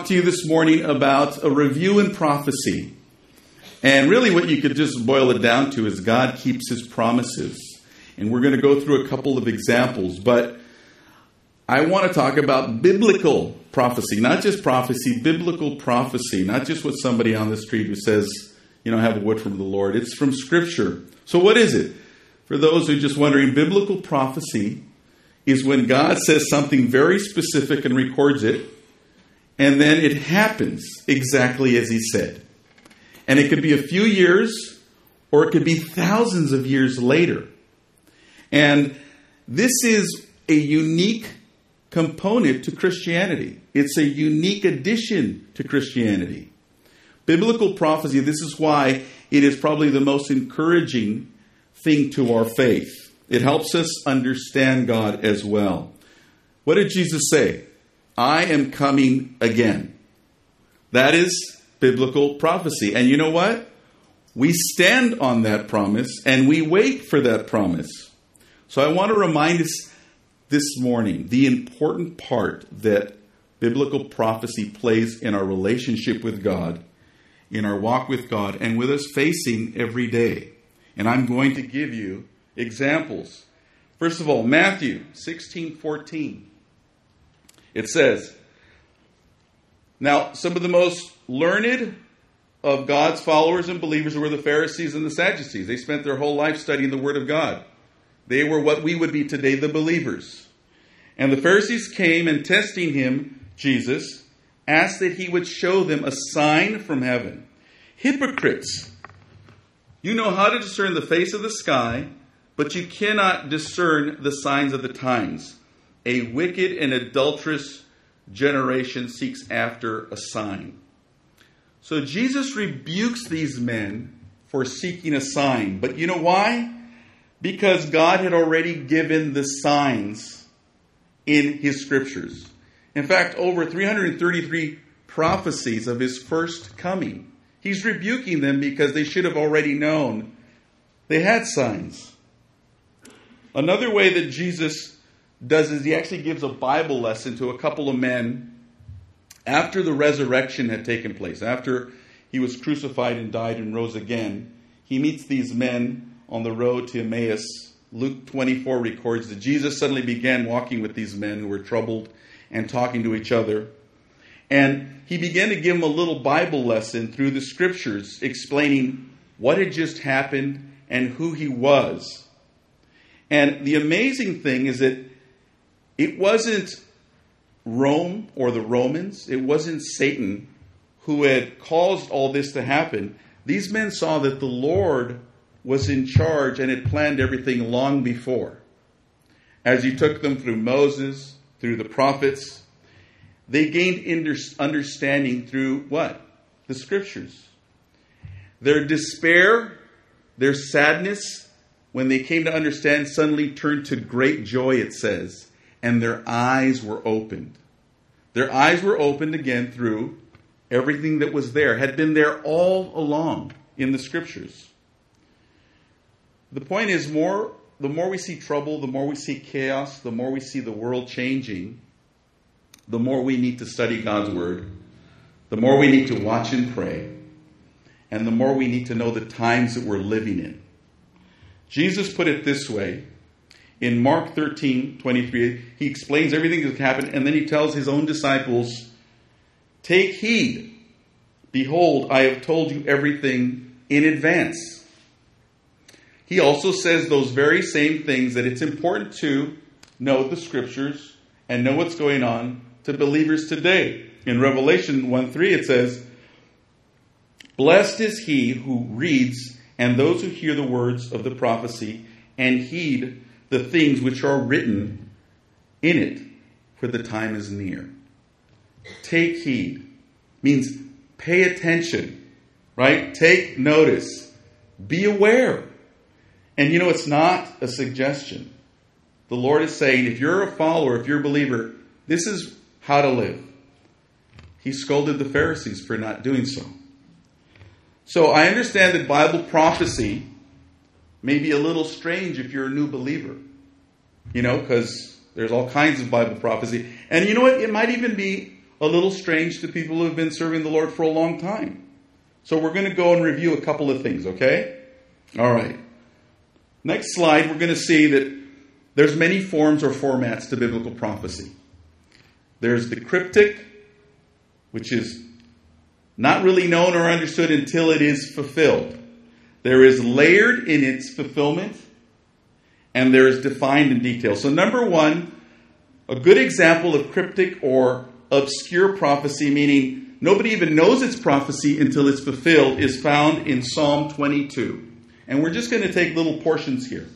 talk to you this morning about a review in prophecy. And really what you could just boil it down to is God keeps His promises. And we're going to go through a couple of examples. But I want to talk about biblical prophecy. Not just prophecy, biblical prophecy. Not just what somebody on the street who says, have a word from the Lord. It's from Scripture. So what is it? For those who are just wondering, biblical prophecy is when God says something very specific and records it, and then it happens exactly as He said. And it could be a few years, or it could be thousands of years later. And this is a unique component to Christianity. It's a unique addition to Christianity. Biblical prophecy, this is why it is probably the most encouraging thing to our faith. It helps us understand God as well. What did Jesus say? I am coming again. That is biblical prophecy. And you know what? We stand on that promise and we wait for that promise. So I want to remind us this morning the important part that biblical prophecy plays in our relationship with God, in our walk with God, and with us facing every day. And I'm going to give you examples. First of all, Matthew 16:14. It says, now some of the most learned of God's followers and believers were the Pharisees and the Sadducees. They spent their whole life studying the Word of God. They were what we would be today, the believers. And the Pharisees came and testing Him, Jesus, asked that He would show them a sign from heaven. Hypocrites! You know how to discern the face of the sky, but you cannot discern the signs of the times. A wicked and adulterous generation seeks after a sign. So Jesus rebukes these men for seeking a sign. But you know why? Because God had already given the signs in His Scriptures. In fact, over 333 prophecies of His first coming. He's rebuking them because they should have already known they had signs. Another way that Jesus does is He actually gives a Bible lesson to a couple of men after the resurrection had taken place. After He was crucified and died and rose again, He meets these men on the road to Emmaus. Luke 24 records that Jesus suddenly began walking with these men who were troubled and talking to each other. And He began to give them a little Bible lesson through the Scriptures, explaining what had just happened and who He was. And the amazing thing is that it wasn't Rome or the Romans, it wasn't Satan who had caused all this to happen. These men saw that the Lord was in charge and had planned everything long before. As He took them through Moses, through the prophets, they gained understanding through what? The Scriptures. Their despair, their sadness, when they came to understand, suddenly turned to great joy, it says, and their eyes were opened. Their eyes were opened again through everything that was there, had been there all along in the Scriptures. The point is, the more we see trouble, the more we see chaos, the more we see the world changing, the more we need to study God's Word, the more we need to watch and pray, and the more we need to know the times that we're living in. Jesus put it this way. In Mark 13:23, He explains everything that's happened, and then He tells His own disciples, take heed. Behold, I have told you everything in advance. He also says those very same things, that it's important to know the Scriptures and know what's going on to believers today. In Revelation 1:3 it says, blessed is he who reads and those who hear the words of the prophecy and heed the things which are written in it, for the time is near. Take heed means pay attention, right? Take notice. Be aware. And it's not a suggestion. The Lord is saying, if you're a follower, if you're a believer, this is how to live. He scolded the Pharisees for not doing so. So I understand that Bible prophecy may be a little strange if you're a new believer. Because there's all kinds of Bible prophecy. And you know what? It might even be a little strange to people who have been serving the Lord for a long time. So we're going to go and review a couple of things, okay? All right. Next slide, we're going to see that there's many forms or formats to biblical prophecy. There's the cryptic, which is not really known or understood until it is fulfilled. There is layered in its fulfillment, and there is defined in detail. So number one, a good example of cryptic or obscure prophecy, meaning nobody even knows it's prophecy until it's fulfilled, is found in Psalm 22. And we're just going to take little portions here.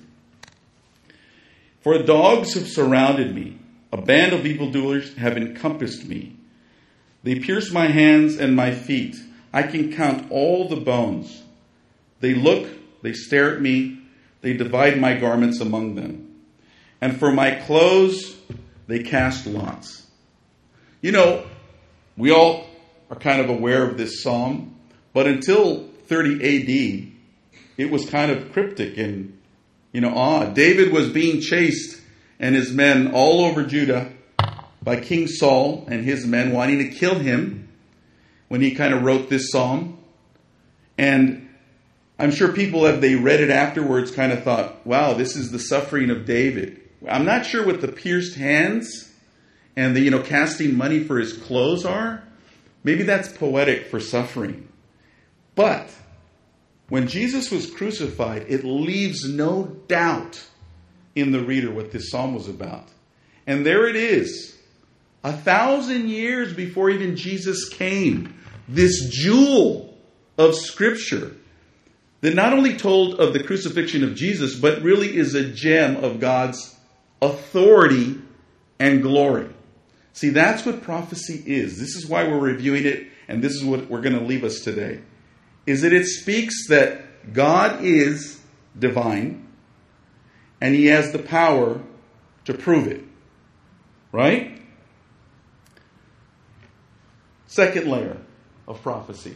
For dogs have surrounded me. A band of evildoers have encompassed me. They pierce my hands and my feet. I can count all the bones. They look, they stare at me. They divide my garments among them. And for my clothes, they cast lots. You know, we all are kind of aware of this psalm, but until 30 AD, it was kind of cryptic and, odd. David was being chased and his men all over Judah by King Saul and his men wanting to kill him when he kind of wrote this psalm. And I'm sure people, as they read it afterwards, kind of thought, wow, this is the suffering of David. I'm not sure what the pierced hands and the, casting money for his clothes are. Maybe that's poetic for suffering. But when Jesus was crucified, it leaves no doubt in the reader what this psalm was about. And there it is, 1,000 years before even Jesus came, this jewel of Scripture that not only told of the crucifixion of Jesus, but really is a gem of God's authority and glory. See, that's what prophecy is. This is why we're reviewing it, and this is what we're going to leave us today. Is that it speaks that God is divine, and He has the power to prove it. Right? Second layer of prophecy.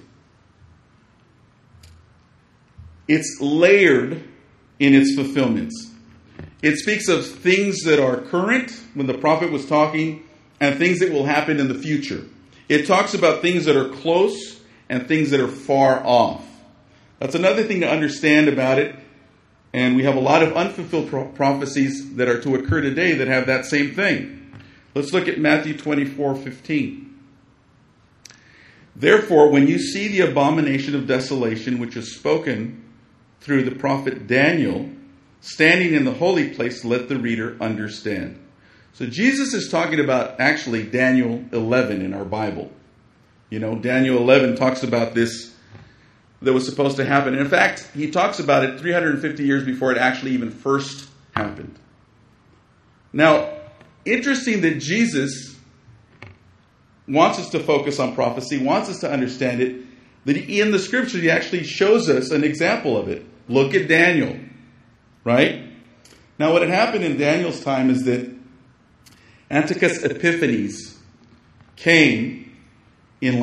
It's layered in its fulfillments. It speaks of things that are current when the prophet was talking and things that will happen in the future. It talks about things that are close and things that are far off. That's another thing to understand about it. And we have a lot of unfulfilled prophecies that are to occur today that have that same thing. Let's look at Matthew 24:15. Therefore, when you see the abomination of desolation, which is spoken through the prophet Daniel, standing in the holy place, let the reader understand. So Jesus is talking about actually Daniel 11 in our Bible. Daniel 11 talks about this that was supposed to happen. And in fact, he talks about it 350 years before it actually even first happened. Now, interesting that Jesus wants us to focus on prophecy, wants us to understand it, that in the Scripture he actually shows us an example of it. Look at Daniel, right? Now, what had happened in Daniel's time is that Antiochus Epiphanes came in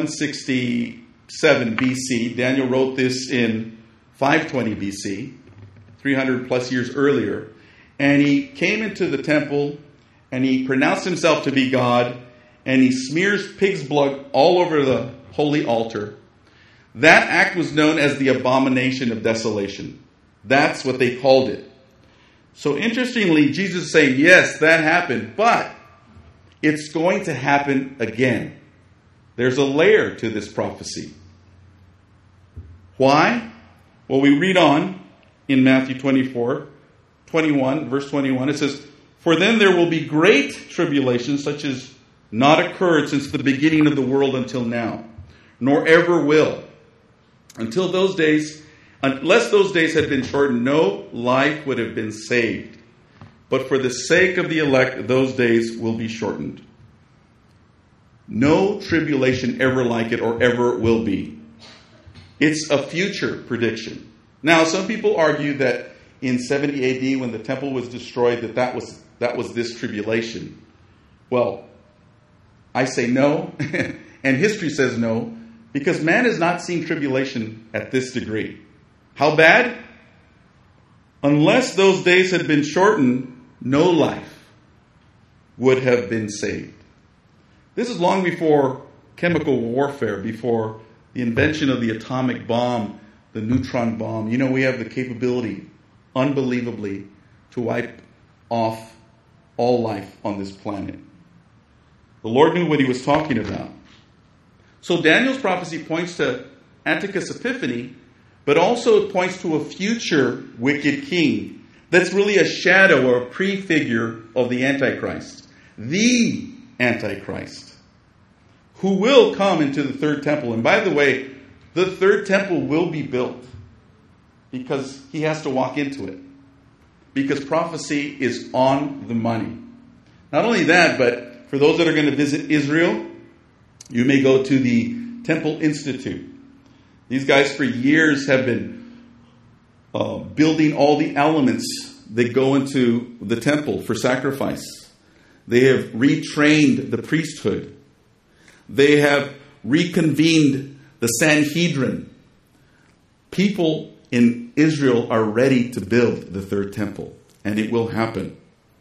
167 BC. Daniel wrote this in 520 BC, 300 plus years earlier. And he came into the temple and he pronounced himself to be God, and he smears pig's blood all over the holy altar. That act was known as the abomination of desolation. That's what they called it. So interestingly, Jesus is saying, yes, that happened, but it's going to happen again. There's a layer to this prophecy. Why? Well, we read on in Matthew 24:21, verse 21. It says, for then there will be great tribulation, such as not occurred since the beginning of the world until now, nor ever will. Until those days, unless those days had been shortened, no life would have been saved. But for the sake of the elect, those days will be shortened. No tribulation ever like it or ever will be. It's a future prediction. Now, some people argue that in 70 AD, when the temple was destroyed, that was this tribulation. Well, I say no, and history says no, because man has not seen tribulation at this degree. How bad? Unless those days had been shortened, no life would have been saved. This is long before chemical warfare, before the invention of the atomic bomb, the neutron bomb. You know, we have the capability, unbelievably, to wipe off all life on this planet. The Lord knew what he was talking about. So Daniel's prophecy points to Antiochus Epiphanes, but also it points to a future wicked king. That's really a shadow or a prefigure of the Antichrist. The Antichrist, who will come into the third temple. And by the way, the third temple will be built because he has to walk into it. Because prophecy is on the money. Not only that, but for those that are going to visit Israel, you may go to the Temple Institute. These guys for years have been building all the elements that go into the temple for sacrifice. They have retrained the priesthood. They have reconvened the Sanhedrin. People in Israel are ready to build the third temple, and it will happen.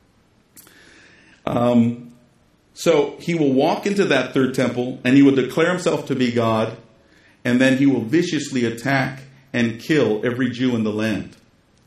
So he will walk into that third temple, and he will declare himself to be God, and then he will viciously attack and kill every Jew in the land.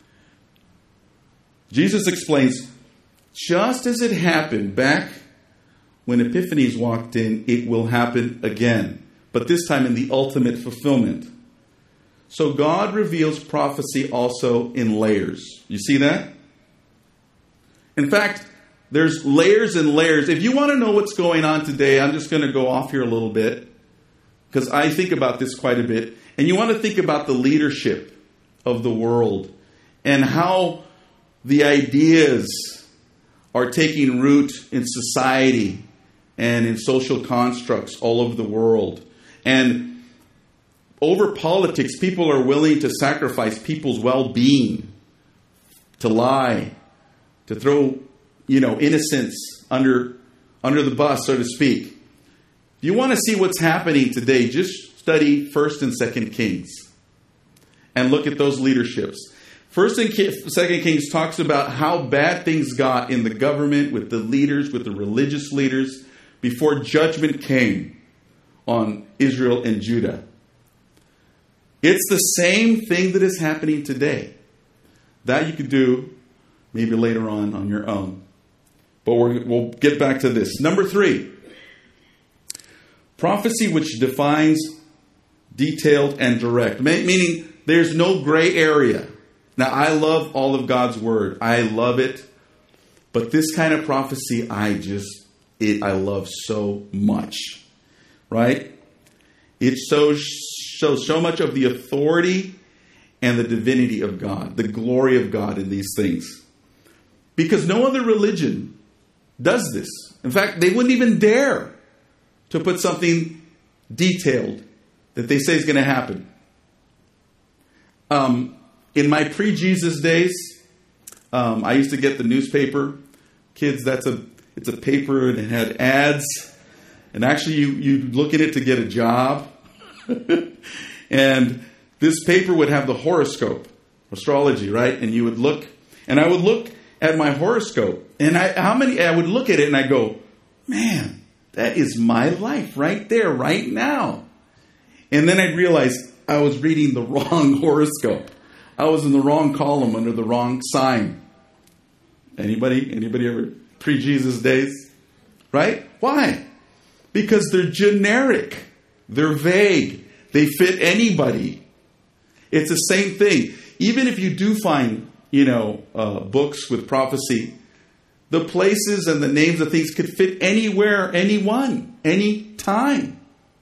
Jesus explains, just as it happened back when Epiphanes walked in, it will happen again, but this time in the ultimate fulfillment. So God reveals prophecy also in layers. You see that? In fact, there's layers and layers. If you want to know what's going on today, I'm just going to go off here a little bit, because I think about this quite a bit. And you want to think about the leadership of the world and how the ideas are taking root in society and in social constructs all over the world. And over politics, people are willing to sacrifice people's well-being, to lie, to throw, innocence under the bus, so to speak. If you want to see what's happening today, just study 1st and 2nd Kings and look at those leaderships. 1st and 2nd Kings talks about how bad things got in the government, with the leaders, with the religious leaders, before judgment came on Israel and Judah. It's the same thing that is happening today. That you could do maybe later on your own. But we'll get back to this. Number 3. Prophecy which defines detailed and direct. Meaning there's no gray area. Now, I love all of God's word. I love it. But this kind of prophecy, I love so much. Right? It shows so much of the authority and the divinity of God, the glory of God in these things. Because no other religion does this. In fact, they wouldn't even dare to put something detailed that they say is going to happen. In my pre-Jesus days, I used to get the newspaper. Kids, it's a paper and it had ads. And actually, you look at it to get a job. And this paper would have the horoscope, astrology, right? And you would look, and I would look at my horoscope, and I would look at it and I go, man, that is my life right there, right now. And then I realized I was reading the wrong horoscope. I was in the wrong column under the wrong sign. Anybody ever pre-Jesus days? Right? Why? Because they're generic. They're vague. They fit anybody. It's the same thing. Even if you do find, books with prophecy, the places and the names of things could fit anywhere, anyone, any time.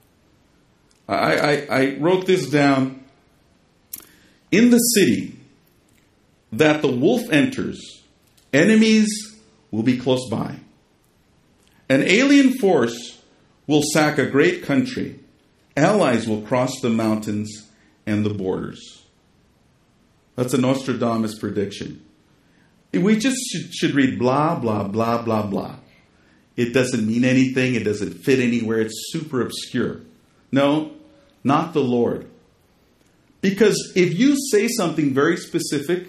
I wrote this down. In the city that the wolf enters, enemies will be close by. An alien force will sack a great country. Allies will cross the mountains and the borders. That's a Nostradamus prediction. We just should read blah, blah, blah, blah, blah. It doesn't mean anything. It doesn't fit anywhere. It's super obscure. No, not the Lord. Because if you say something very specific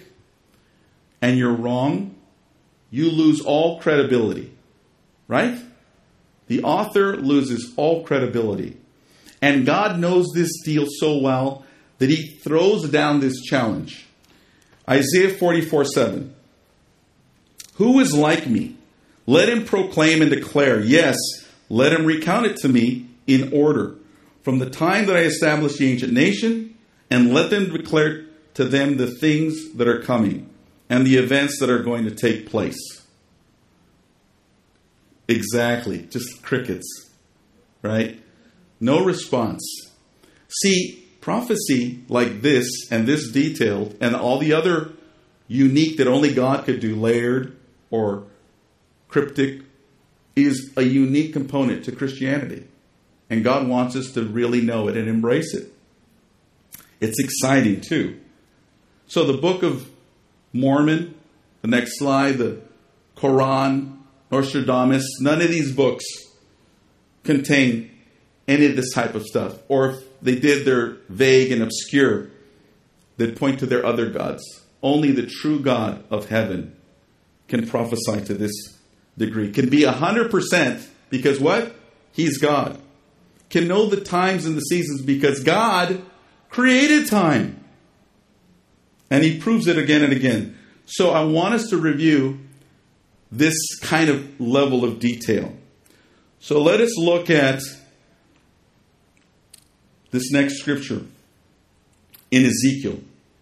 and you're wrong, you lose all credibility. Right? the author loses all credibility. And God knows this deal so well that he throws down this challenge. Isaiah 44:7. Who is like me? Let him proclaim and declare. Yes, let him recount it to me in order. From the time that I established the ancient nation, and let them declare to them the things that are coming and the events that are going to take place. Exactly. Just crickets. Right? No response. See, prophecy like this and this detailed and all the other unique that only God could do, layered or cryptic, is a unique component to Christianity. And God wants us to really know it and embrace it. It's exciting too. So the Book of Mormon, the next slide, the Quran, Nostradamus, none of these books contain any of this type of stuff. Or if they did, they're vague and obscure. They point to their other gods. Only the true God of heaven can prophesy to this degree. Can be 100% because what? He's God. Can know the times and the seasons because God created time. And he proves it again and again. So I want us to review this kind of level of detail. So let us look at this next scripture in Ezekiel.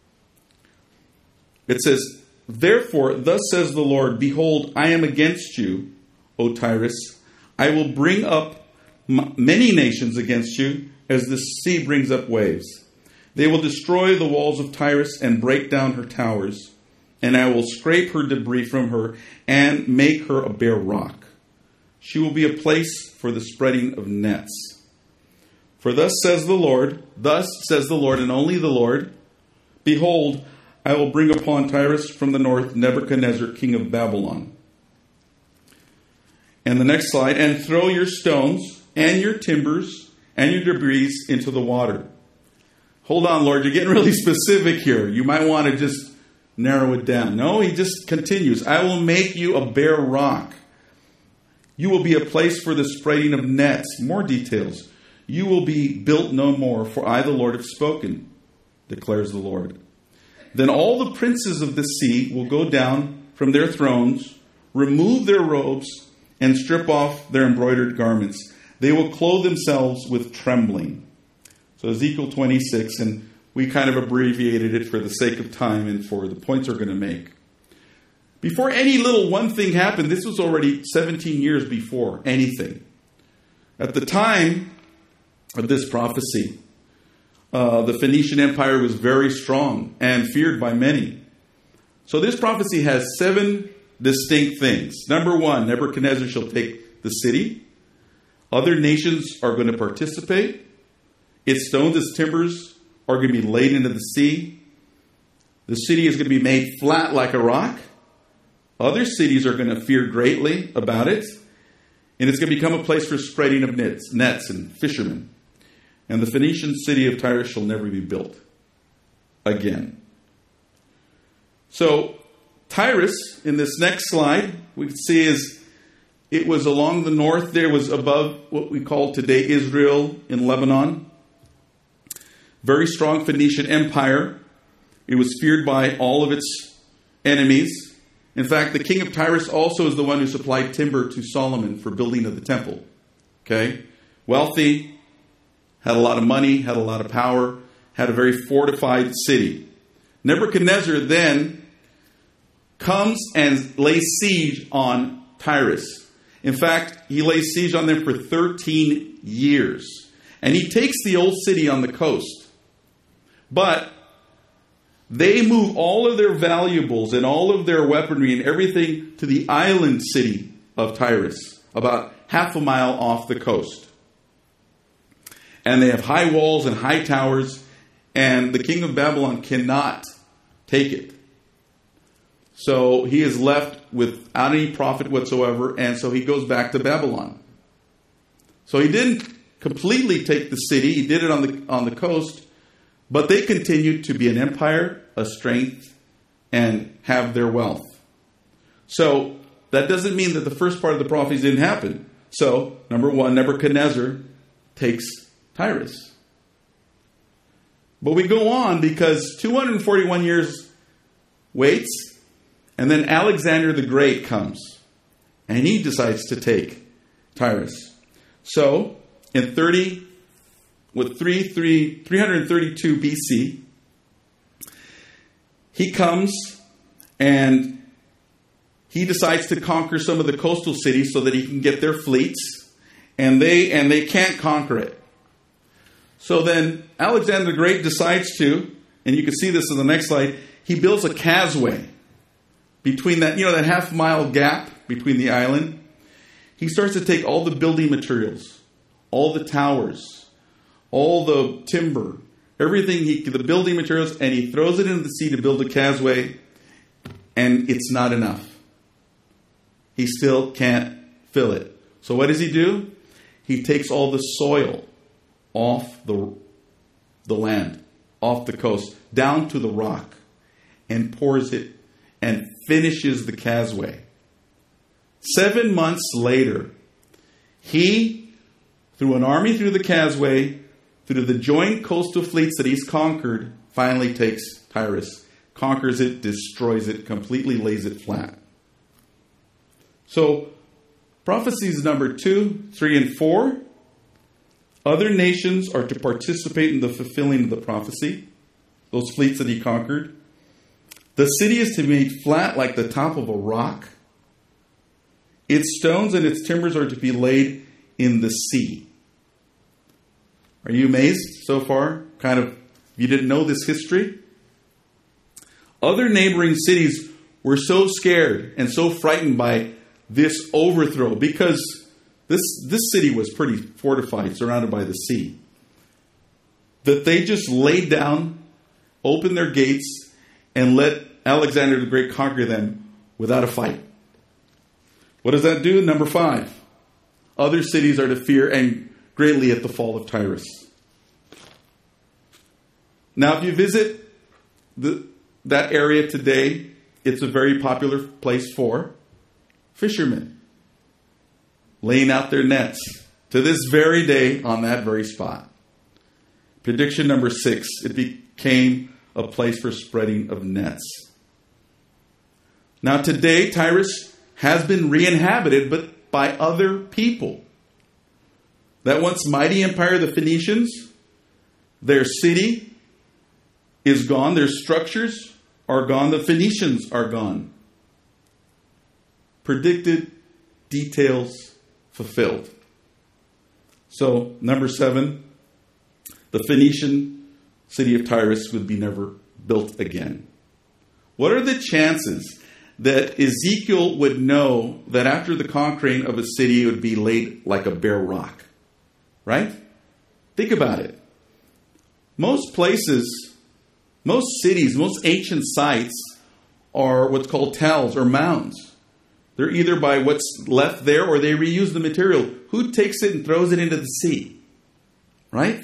It says, therefore, thus says the Lord, behold, I am against you, O Tyrus. I will bring up many nations against you, as the sea brings up waves. They will destroy the walls of Tyrus and break down her towers, and I will scrape her debris from her and make her a bare rock. She will be a place for the spreading of nets. For thus says the Lord, and only the Lord, behold, I will bring upon Tyrus from the north Nebuchadnezzar, king of Babylon. And the next slide, and throw your stones and your timbers and your debris into the water. Hold on, Lord, you're getting really specific here. You might want to just narrow it down. No, he just continues. I will make you a bare rock. You will be a place for the spreading of nets. More details. You will be built no more, for I, the Lord, have spoken, declares the Lord. Then all the princes of the sea will go down from their thrones, remove their robes, and strip off their embroidered garments. They will clothe themselves with trembling. So Ezekiel 26, and we kind of abbreviated it for the sake of time and for the points we're going to make. Before any little one thing happened, this was already 17 years before anything. At the time of this prophecy, the Phoenician Empire was very strong and feared by many. So this prophecy has 7 distinct things. Number 1, Nebuchadnezzar shall take the city. Other nations are going to participate. Its stones, its timbers are going to be laid into the sea. The city is going to be made flat like a rock. Other cities are going to fear greatly about it. And it's going to become a place for spreading of nets and fishermen. And the Phoenician city of Tyrus shall never be built again. So Tyrus, in this next slide, we can see it was along the north. There was above what we call today Israel in Lebanon. Very strong Phoenician empire. It was feared by all of its enemies. In fact, the king of Tyrus also is the one who supplied timber to Solomon for building of the temple. Okay? Wealthy, had a lot of money, had a lot of power, had a very fortified city. Nebuchadnezzar then comes and lays siege on Tyrus. In fact, he lays siege on them for 13 years. And he takes the old city on the coast. But they move all of their valuables and all of their weaponry and everything to the island city of Tyrus, about half a mile off the coast. And they have high walls and high towers, and the king of Babylon cannot take it. So he is left without any profit whatsoever, and so he goes back to Babylon. So he didn't completely take the city, he did it on the coast, but they continued to be an empire, a strength, and have their wealth. So that doesn't mean that the first part of the prophecy didn't happen. So, number one, Nebuchadnezzar takes Tyrus. But we go on because 241 years waits, and then Alexander the Great comes, and he decides to take Tyrus. So, in 332 BC, he comes and he decides to conquer some of the coastal cities so that he can get their fleets, and they can't conquer it. So then Alexander the Great decides to, and you can see this in the next slide, he builds a causeway between that half-mile gap between the island. He starts to take all the building materials, all the towers, all the timber, everything, the building materials, and he throws it into the sea to build a causeway, and it's not enough. He still can't fill it. So what does he do? He takes all the soil off the land, off the coast, down to the rock, and pours it and finishes the causeway. 7 months later, he, through an army through the causeway, through the joint coastal fleets that he's conquered, finally takes Tyrus, conquers it, destroys it, completely lays it flat. So, prophecies number 2, 3, and 4. Other nations are to participate in the fulfilling of the prophecy, those fleets that he conquered. The city is to be made flat like the top of a rock. Its stones and its timbers are to be laid in the sea. Are you amazed so far? You didn't know this history? Other neighboring cities were so scared and so frightened by this overthrow, because this city was pretty fortified, surrounded by the sea, that they just laid down, opened their gates, and let Alexander the Great conquer them without a fight. What does that do? Number 5. Other cities are to fear and greatly at the fall of Tyrus. Now, if you visit that area today, it's a very popular place for fishermen laying out their nets to this very day on that very spot. Prediction number 6, it became a place for spreading of nets. Now today, Tyrus has been re-inhabited, but by other people. That once mighty empire of the Phoenicians, their city is gone, their structures are gone, the Phoenicians are gone. Predicted, details fulfilled. So, number 7, the Phoenician city of Tyrus would be never built again. What are the chances that Ezekiel would know that after the conquering of a city, it would be laid like a bare rock? Right? Think about it. Most places, most cities, most ancient sites are what's called tells or mounds. They're either by what's left there or they reuse the material. Who takes it and throws it into the sea? Right?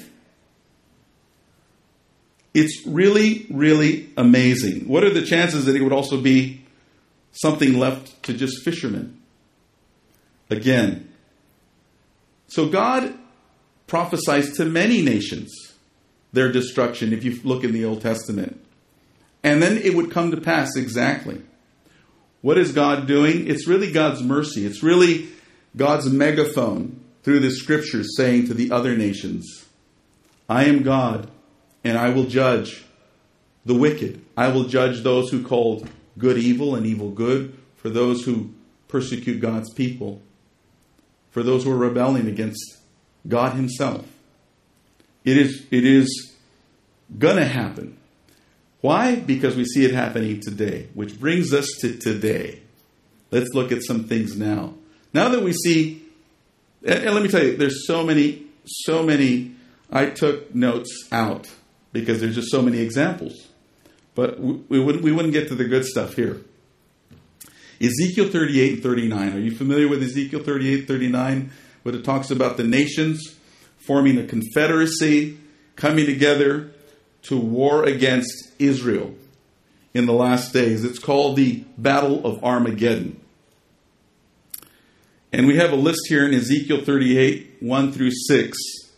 It's really, really amazing. What are the chances that it would also be something left to just fishermen? Again. So God prophesies to many nations their destruction, if you look in the Old Testament. And then it would come to pass exactly. What is God doing? It's really God's mercy. It's really God's megaphone through the scriptures saying to the other nations, I am God, and I will judge the wicked. I will judge those who call good evil and evil good, for those who persecute God's people, for those who are rebelling against God himself. It is going to happen. Why? Because we see it happening today, which brings us to today. Let's look at some things now. Now that we see, and let me tell you, there's so many, I took notes out because there's just so many examples. But we wouldn't get to the good stuff here. Ezekiel 38 and 39. Are you familiar with Ezekiel 38, 39? When it talks about the nations forming a confederacy, coming together to war against Israel in the last days. It's called the Battle of Armageddon. And we have a list here in Ezekiel 38, 1 through 6.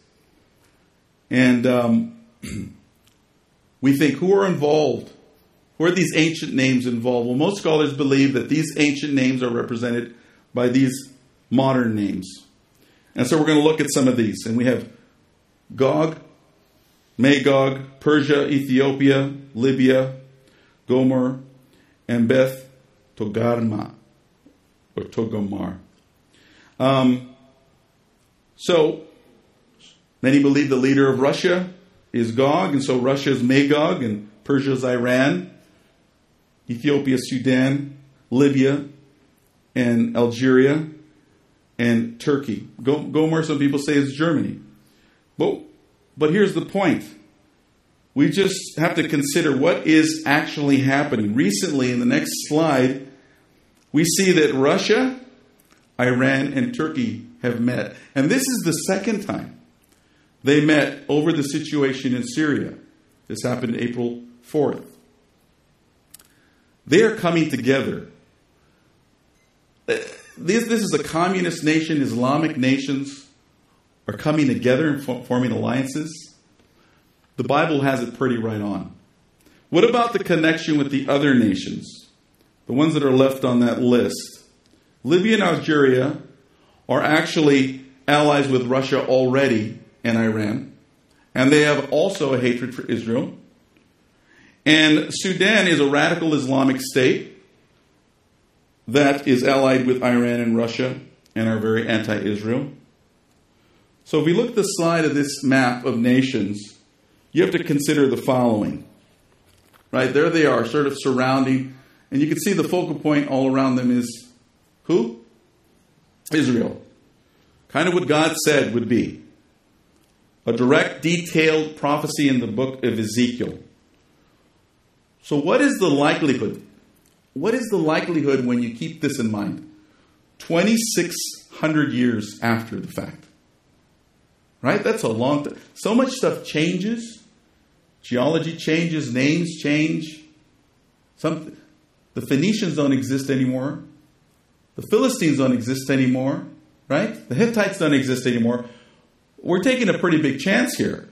And we think, who are involved? Who are these ancient names involved? Well, most scholars believe that these ancient names are represented by these modern names. And so we're going to look at some of these. And we have Gog, Magog, Persia, Ethiopia, Libya, Gomer, and Beth Togarmah, or Togomar. So, many believe the leader of Russia is Gog, and so Russia is Magog, and Persia is Iran, Ethiopia, Sudan, Libya, and Algeria, and Turkey. Gomer, some people say, is Germany. But here's the point. We just have to consider what is actually happening. Recently, in the next slide, we see that Russia, Iran, and Turkey have met. And this is the second time they met over the situation in Syria. This happened April 4th. They are coming together. This is a communist nation. Islamic nations are coming together and forming alliances. The Bible has it pretty right on. What about the connection with the other nations? The ones that are left on that list. Libya and Algeria are actually allies with Russia already and Iran. And they have also a hatred for Israel. And Sudan is a radical Islamic state that is allied with Iran and Russia and are very anti-Israel. So if we look at the slide of this map of nations, you have to consider the following. Right, there they are, sort of surrounding. And you can see the focal point all around them is who? Israel. Kind of what God said would be. A direct, detailed prophecy in the book of Ezekiel. So what is the likelihood? What is the likelihood when you keep this in mind? 2,600 years after the fact. Right? That's a long time. So much stuff changes. Geology changes. Names change. The Phoenicians don't exist anymore. The Philistines don't exist anymore. Right? The Hittites don't exist anymore. We're taking a pretty big chance here.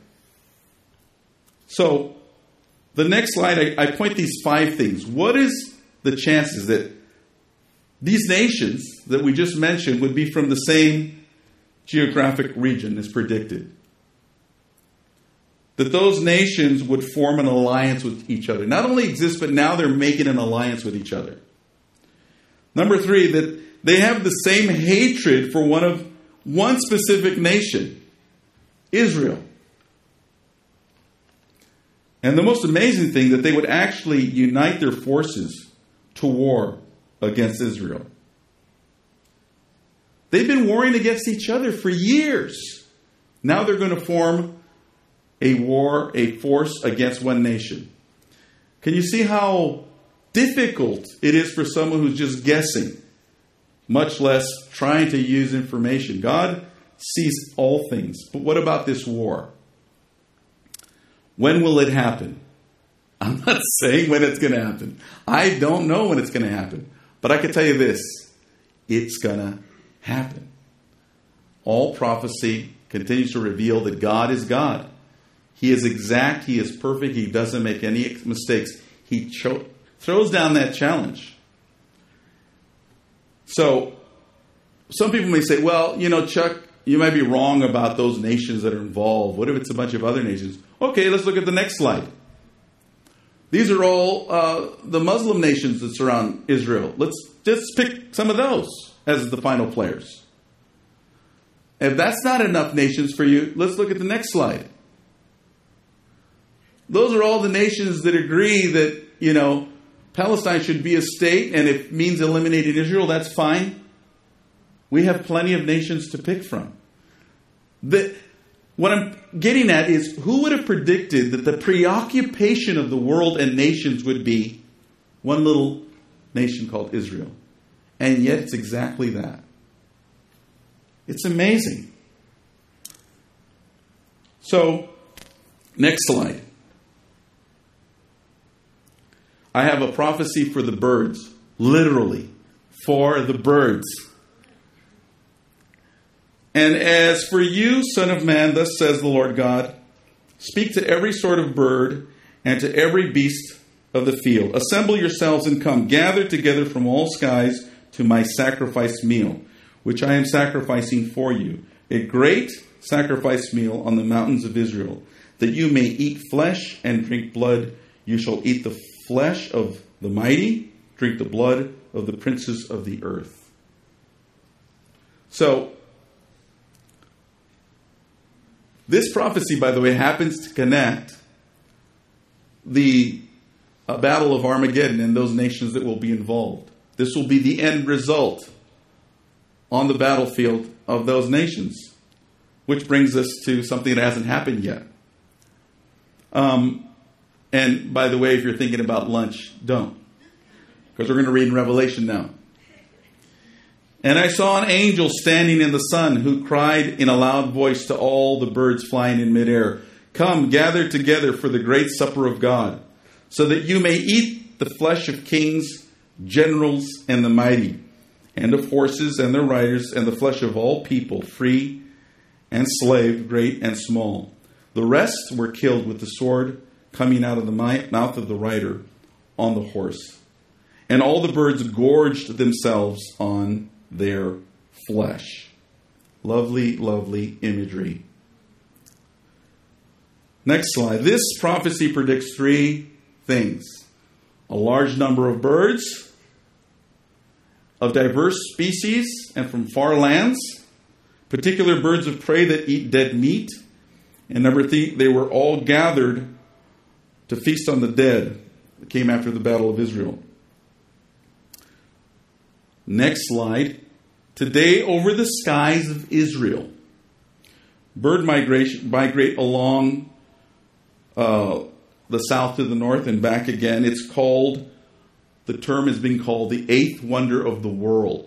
So, the next slide, I point these 5 things. What is the chances that these nations that we just mentioned would be from the same geographic region as predicted? That those nations would form an alliance with each other. Not only exist, but now they're making an alliance with each other. Number 3, that they have the same hatred for one specific nation, Israel. And the most amazing thing, that they would actually unite their forces to war against Israel. They've been warring against each other for years. Now they're going to form a force against one nation. Can you see how difficult it is for someone who's just guessing, much less trying to use information? God sees all things. But what about this war? When will it happen? I'm not saying when it's going to happen. I don't know when it's going to happen. But I can tell you this. It's going to happen. All prophecy continues to reveal that God is God. He is exact. He is perfect. He doesn't make any mistakes. He throws down that challenge. So, some people may say, well, Chuck, you might be wrong about those nations that are involved. What if it's a bunch of other nations? Okay, let's look at the next slide. These are all the Muslim nations that surround Israel. Let's just pick some of those as the final players. If that's not enough nations for you, let's look at the next slide. Those are all the nations that agree that, Palestine should be a state, and if it means eliminating Israel, that's fine. We have plenty of nations to pick from. What I'm getting at is, who would have predicted that the preoccupation of the world and nations would be one little nation called Israel? And yet it's exactly that. It's amazing. So, next slide. I have a prophecy for the birds. Literally, for the birds. And as for you, son of man, thus says the Lord God, speak to every sort of bird and to every beast of the field. Assemble yourselves and come. Gather together from all skies to my sacrifice meal, which I am sacrificing for you. A great sacrifice meal on the mountains of Israel, that you may eat flesh and drink blood. You shall eat the flesh of the mighty, drink the blood of the princes of the earth. So, this prophecy, by the way, happens to connect the battle of Armageddon and those nations that will be involved. This will be the end result on the battlefield of those nations, which brings us to something that hasn't happened yet. And by the way, if you're thinking about lunch, don't, because we're going to read in Revelation now. And I saw an angel standing in the sun who cried in a loud voice to all the birds flying in midair, come, gather together for the great supper of God, so that you may eat the flesh of kings, generals, and the mighty, and of horses and their riders, and the flesh of all people, free and slave, great and small. The rest were killed with the sword coming out of the mouth of the rider on the horse. And all the birds gorged themselves on their flesh. Lovely, lovely imagery. Next slide. This prophecy predicts three things. A large number of birds of diverse species and from far lands, particular birds of prey that eat dead meat, and number three, they were all gathered to feast on the dead that came after the battle of Israel. Next slide. Today, over the skies of Israel, bird migrate along the south to the north and back again. The term is being called the eighth wonder of the world.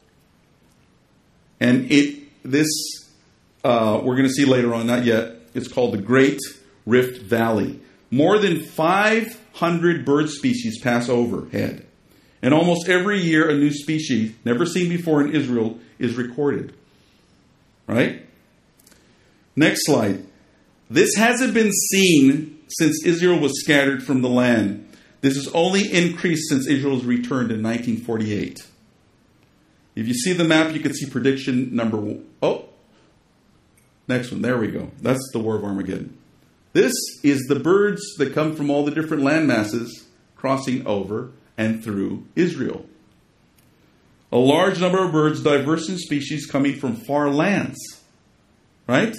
And we're going to see later on, not yet, it's called the Great Rift Valley. More than 500 bird species pass overhead. And almost every year, a new species, never seen before in Israel, is recorded. Right? Next slide. This hasn't been seen since Israel was scattered from the land. This has only increased since Israel's returned in 1948. If you see the map, you can see prediction number 1. Oh, next one. There we go. That's the War of Armageddon. This is the birds that come from all the different land masses crossing over and through Israel. A large number of birds, diverse in species, coming from far lands. Right?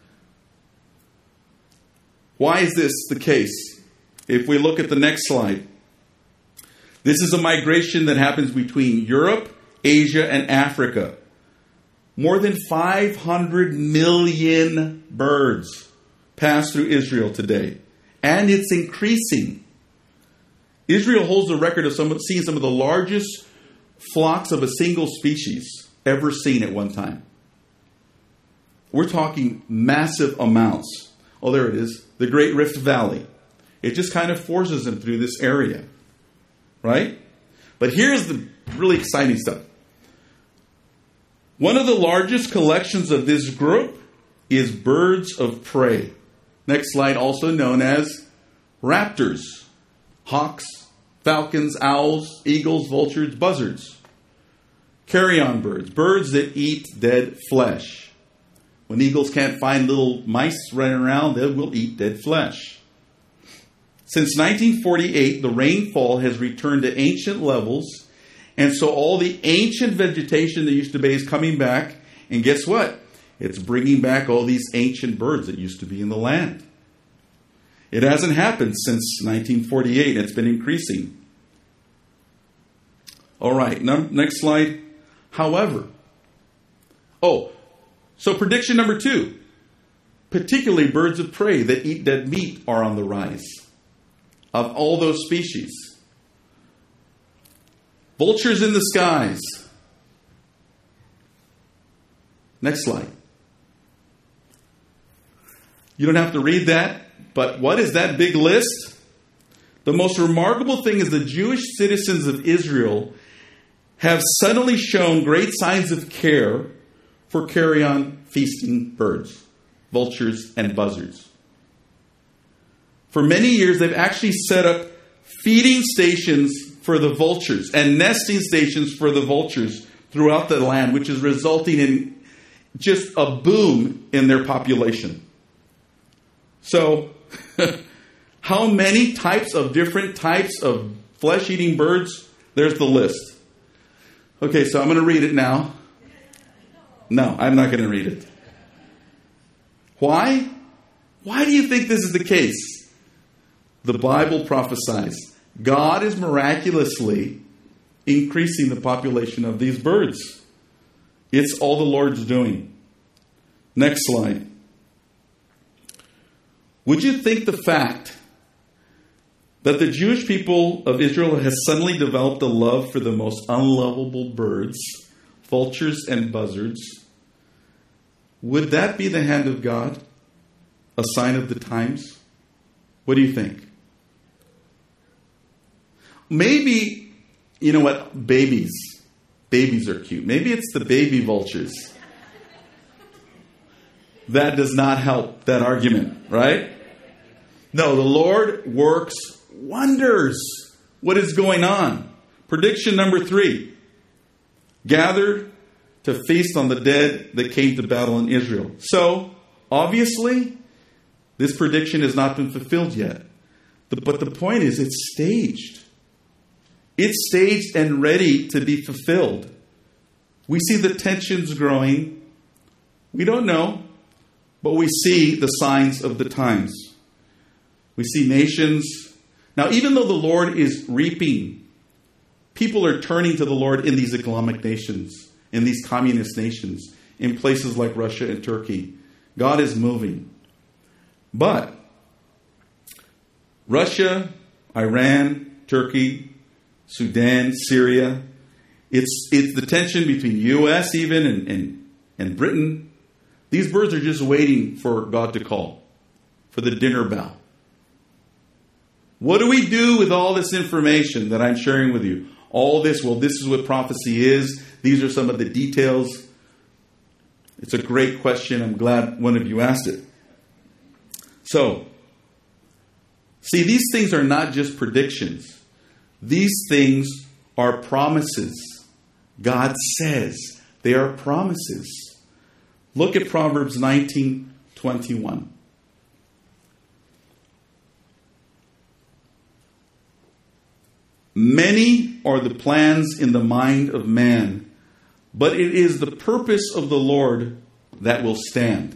Why is this the case? If we look at the next slide, this is a migration that happens between Europe, Asia, and Africa. More than 500 million birds pass through Israel today. And it's increasing. Israel holds the record of seeing some of the largest flocks of a single species ever seen at one time. We're talking massive amounts. Oh, there it is. The Great Rift Valley. It just kind of forces them through this area. Right? But here's the really exciting stuff. One of the largest collections of this group is birds of prey. Next slide, also known as raptors, hawks, falcons, owls, eagles, vultures, buzzards. Carrion birds, birds that eat dead flesh. When eagles can't find little mice running around, they will eat dead flesh. Since 1948, the rainfall has returned to ancient levels, and so all the ancient vegetation that used to be is coming back, and guess what? It's bringing back all these ancient birds that used to be in the land. It hasn't happened since 1948. It's been increasing. All right, next slide. However, so prediction number 2. Particularly birds of prey that eat dead meat are on the rise. Of all those species. Vultures in the skies. Next slide. You don't have to read that, but what is that big list? The most remarkable thing is the Jewish citizens of Israel have suddenly shown great signs of care for carrion feasting birds, vultures, and buzzards. For many years, they've actually set up feeding stations for the vultures and nesting stations for the vultures throughout the land, which is resulting in just a boom in their population. So, how many different types of flesh-eating birds? There's the list. Okay, so I'm going to read it now. No, I'm not going to read it. Why? Why do you think this is the case? The Bible prophesies God is miraculously increasing the population of these birds. It's all the Lord's doing. Next slide. Would you think the fact that the Jewish people of Israel has suddenly developed a love for the most unlovable birds, vultures and buzzards, would that be the hand of God? A sign of the times? What do you think? Maybe, you know what, babies are cute. Maybe it's the baby vultures. That does not help that argument, right? No, the Lord works wonders. What is going on? Prediction number 3. Gathered to feast on the dead that came to battle in Israel. So, obviously, this prediction has not been fulfilled yet. But the point is, it's staged. It's staged and ready to be fulfilled. We see the tensions growing. We don't know, but we see the signs of the times. We see nations. Now, even though the Lord is reaping, people are turning to the Lord in these Islamic nations, in these communist nations, in places like Russia and Turkey. God is moving. But Russia, Iran, Turkey, Sudan, Syria, it's the tension between U.S. even and Britain. These birds are just waiting for God to call, for the dinner bell. What do we do with all this information that I'm sharing with you? All this, well, this is what prophecy is. These are some of the details. It's a great question. I'm glad one of you asked it. So, see, these things are not just predictions. These things are promises. God says they are promises. Look at Proverbs 19:21. Many are the plans in the mind of man, but it is the purpose of the Lord that will stand.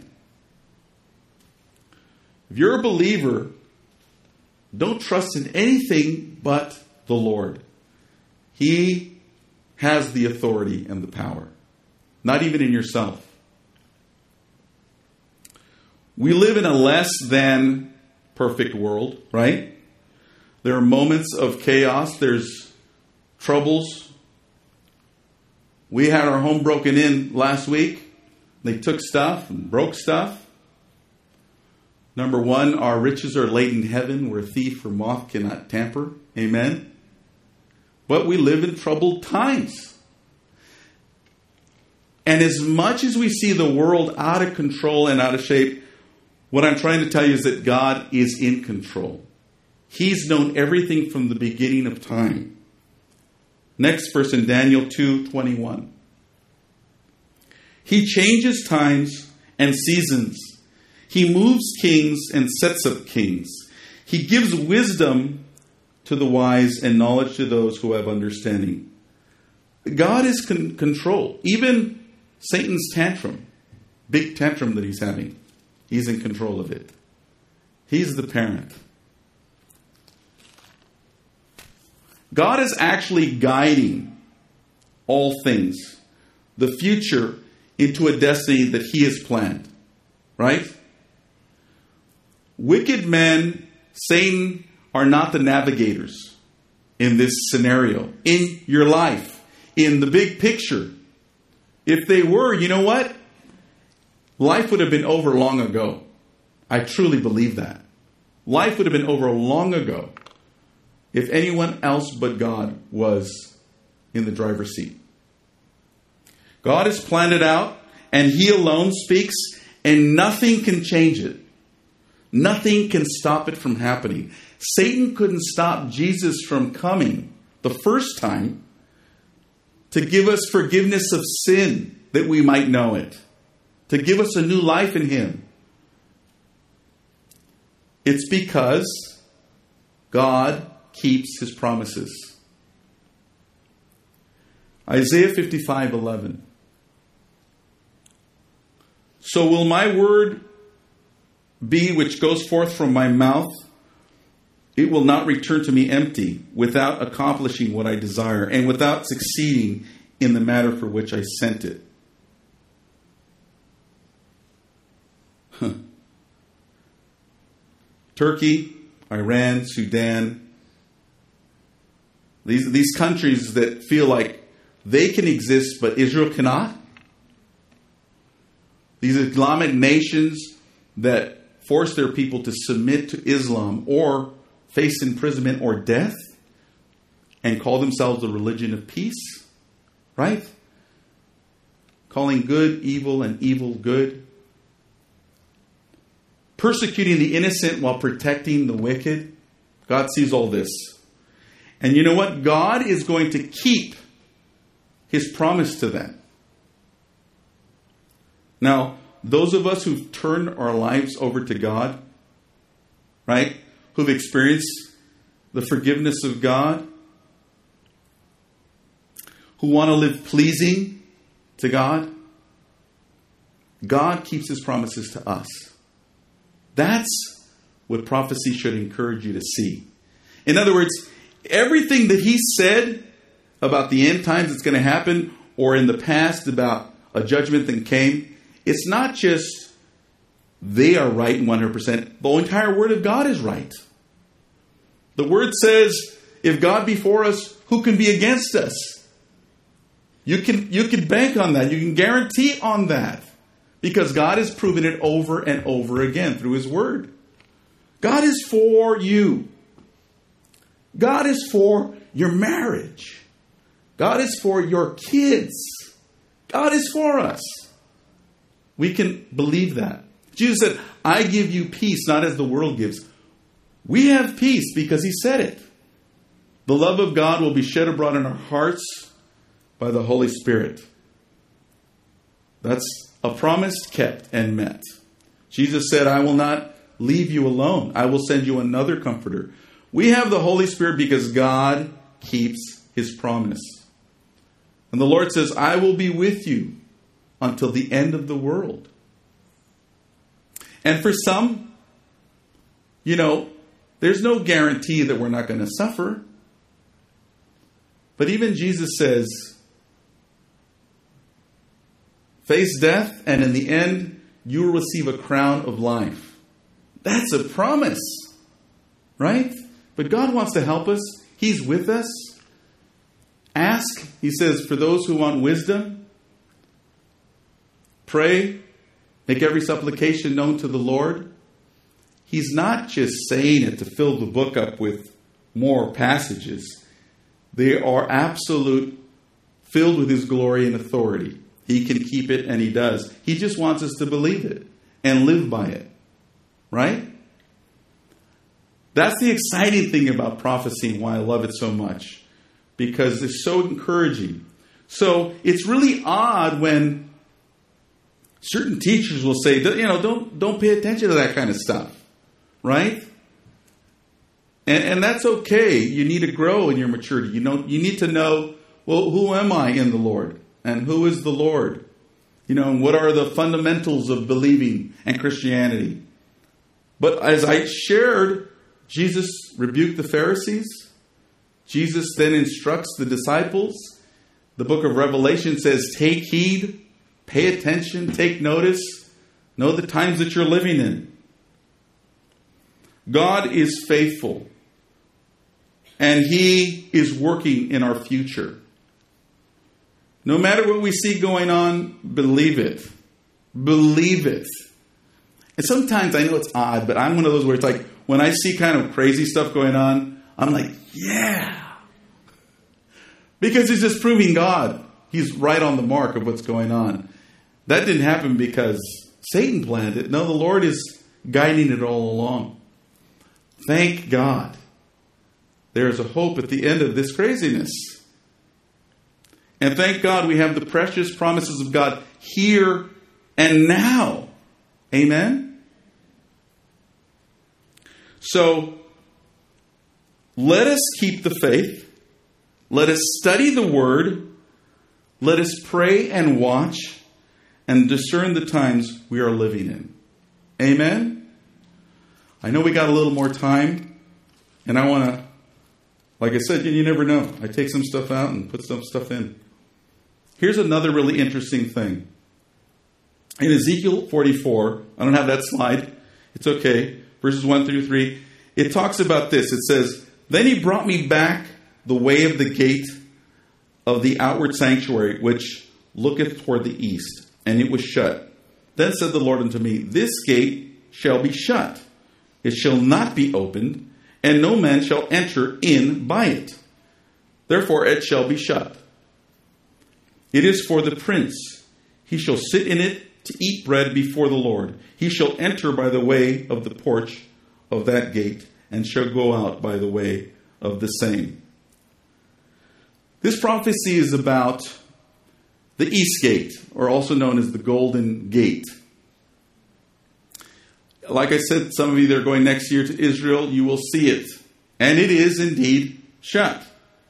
If you're a believer, don't trust in anything but the Lord. He has the authority and the power, not even in yourself. We live in a less than perfect world, right? There are moments of chaos. There's troubles. We had our home broken in last week. They took stuff and broke stuff. Number 1, our riches are laid in heaven where thief or moth cannot tamper. Amen. But we live in troubled times. And as much as we see the world out of control and out of shape, what I'm trying to tell you is that God is in control. He's known everything from the beginning of time. Next verse in Daniel 2:21. He changes times and seasons. He moves kings and sets up kings. He gives wisdom to the wise and knowledge to those who have understanding. God is control. Even Satan's tantrum, big tantrum that he's having, he's in control of it. He's the parent. God is actually guiding all things, the future, into a destiny that he has planned. Right? Wicked men, Satan, are not the navigators in this scenario, in your life, in the big picture. If they were, you know what? Life would have been over long ago. I truly believe that. Life would have been over long ago if anyone else but God was in the driver's seat. God has planned it out, and He alone speaks, and nothing can change it. Nothing can stop it from happening. Satan couldn't stop Jesus from coming the first time to give us forgiveness of sin that we might know it, to give us a new life in Him. It's because God keeps His promises. Isaiah 55:11. So will my word be which goes forth from my mouth. It will not return to me empty, without accomplishing what I desire, and without succeeding in the matter for which I sent it. Turkey, Iran, Sudan, these countries that feel like they can exist, but Israel cannot. These Islamic nations that force their people to submit to Islam or face imprisonment or death and call themselves a religion of peace, right? Calling good evil and evil good. Persecuting the innocent while protecting the wicked. God sees all this. And you know what? God is going to keep His promise to them. Now, those of us who've turned our lives over to God, right? Who've experienced the forgiveness of God, who want to live pleasing to God, God keeps His promises to us. That's what prophecy should encourage you to see. In other words, everything that He said about the end times that's going to happen, or in the past about a judgment that came, it's not just they are right 100%. The entire Word of God is right. The Word says, if God be for us, who can be against us? You can bank on that. You can guarantee on that. Because God has proven it over and over again through His Word. God is for you. God is for your marriage. God is for your kids. God is for us. We can believe that. Jesus said, I give you peace, not as the world gives. We have peace because He said it. The love of God will be shed abroad in our hearts by the Holy Spirit. That's a promise kept and met. Jesus said, I will not leave you alone. I will send you another comforter. We have the Holy Spirit because God keeps His promise. And the Lord says, I will be with you until the end of the world. And for some, there's no guarantee that we're not going to suffer. But even Jesus says, face death, and in the end, you will receive a crown of life. That's a promise, right? But God wants to help us. He's with us. Ask, He says, for those who want wisdom. Pray. Make every supplication known to the Lord. He's not just saying it to fill the book up with more passages. They are absolute, filled with His glory and authority. He can keep it, and He does. He just wants us to believe it and live by it. Right? That's the exciting thing about prophecy and why I love it so much. Because it's so encouraging. So it's really odd when certain teachers will say, don't pay attention to that kind of stuff. Right? And that's okay. You need to grow in your maturity. You need to know, well, who am I in the Lord? And who is the Lord? And what are the fundamentals of believing and Christianity? But as I shared, Jesus rebuked the Pharisees. Jesus then instructs the disciples. The book of Revelation says, take heed, pay attention, take notice, know the times that you're living in. God is faithful, and He is working in our future. No matter what we see going on, believe it. Believe it. And sometimes I know it's odd, but I'm one of those where it's like, when I see kind of crazy stuff going on, I'm like, yeah. Because it's just proving God. He's right on the mark of what's going on. That didn't happen because Satan planned it. No, the Lord is guiding it all along. Thank God. There's a hope at the end of this craziness. And thank God we have the precious promises of God here and now. Amen? So, let us keep the faith. Let us study the Word. Let us pray and watch and discern the times we are living in. Amen? I know we got a little more time, and I want to, like I said, you never know. I take some stuff out and put some stuff in. Here's another really interesting thing. In Ezekiel 44, I don't have that slide. It's okay. Verses 1 through 3. It talks about this. It says, "Then he brought me back the way of the gate of the outward sanctuary, which looketh toward the east. And it was shut. Then said the Lord unto me, This gate shall be shut. It shall not be opened, and no man shall enter in by it. Therefore it shall be shut. It is for the prince. He shall sit in it to eat bread before the Lord. He shall enter by the way of the porch of that gate, and shall go out by the way of the same." This prophecy is about the East Gate, or also known as the Golden Gate. Like I said, some of you that are going next year to Israel, you will see it. And it is indeed shut.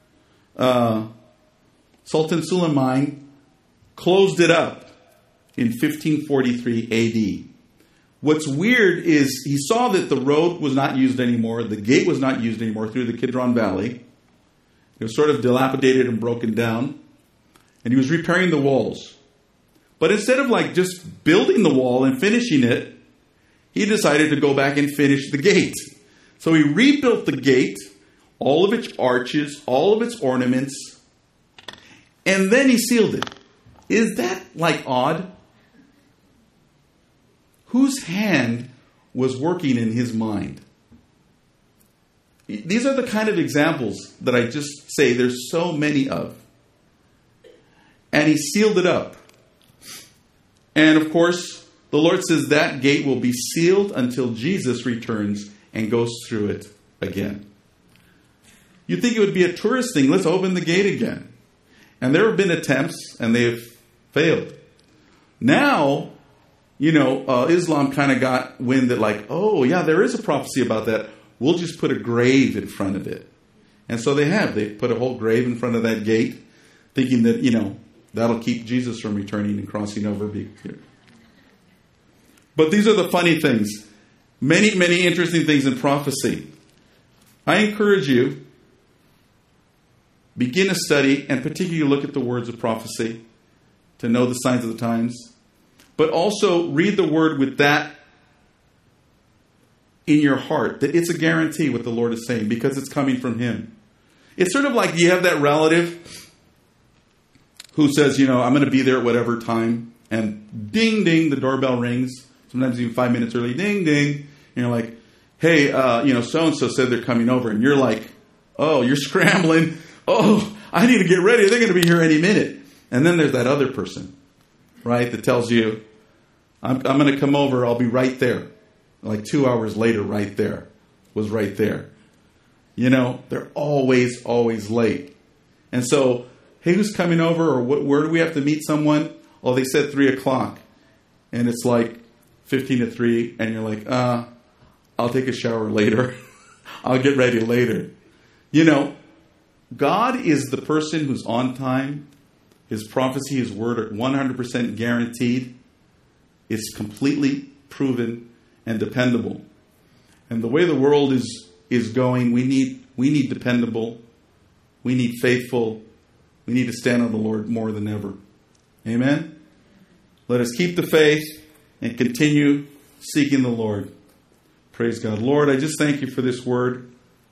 Sultan Suleiman closed it up in 1543 AD. What's weird is he saw that the road was not used anymore, the gate was not used anymore through the Kidron Valley. It was sort of dilapidated and broken down. And he was repairing the walls. But instead of like just building the wall and finishing it, he decided to go back and finish the gate. So he rebuilt the gate, all of its arches, all of its ornaments, and then he sealed it. Is that like odd? Whose hand was working in his mind? These are the kind of examples that I just say there's so many of. And he sealed it up. And of course, the Lord says that gate will be sealed until Jesus returns and goes through it again. You'd think it would be a tourist thing. Let's open the gate again. And there have been attempts, and they have failed. Now, Islam kind of got wind that like, oh, yeah, there is a prophecy about that. We'll just put a grave in front of it. And so they have. They put a whole grave in front of that gate, thinking that, that'll keep Jesus from returning and crossing over. But these are the funny things. Many, many interesting things in prophecy. I encourage you, begin a study and particularly look at the words of prophecy to know the signs of the times. But also read the word with that in your heart, that it's a guarantee what the Lord is saying because it's coming from Him. It's sort of like you have that relative who says, I'm going to be there at whatever time, and ding, ding, the doorbell rings. Sometimes even 5 minutes early, ding, ding. And you're like, hey, so-and-so said they're coming over. And you're like, oh, you're scrambling. Oh, I need to get ready. They're going to be here any minute. And then there's that other person, right, that tells you, I'm going to come over. I'll be right there. Like 2 hours later, right there. Was right there. They're always, always late. And so, hey, who's coming over? Or where do we have to meet someone? Oh, they said 3 o'clock. And it's like 15 to 3. And you're like, I'll take a shower later. I'll get ready later. God is the person who's on time. His prophecy, His word are 100% guaranteed. It's completely proven and dependable. And the way the world is going, we need dependable. We need faithful. We need to stand on the Lord more than ever. Amen? Let us keep the faith and continue seeking the Lord. Praise God. Lord, I just thank you for this word.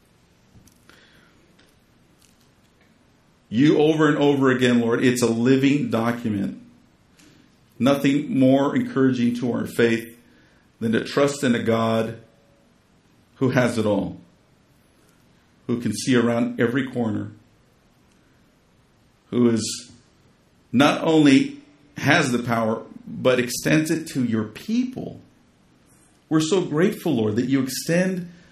You over and over again, Lord, it's a living document. Nothing more encouraging to our faith than to trust in a God who has it all, who can see around every corner, who is not only has the power, but extends it to your people. We're so grateful, Lord, that you extend